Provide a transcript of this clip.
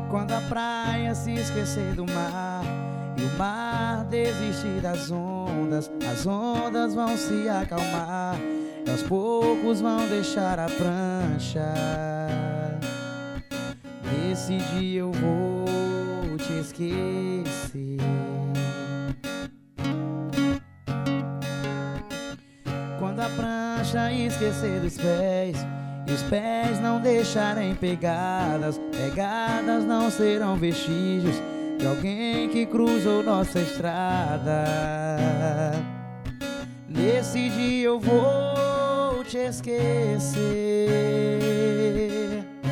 Quando a praia se esquecer do mar e o mar desistir das ondas, as ondas vão se acalmar e aos poucos vão deixar a prancha. Nesse dia eu vou te esquecer. Quando a prancha esquecer dos pés e os pés não deixarem pegadas, pegadas não serão vestígios de alguém que cruzou nossa estrada. Nesse dia eu vou te esquecer.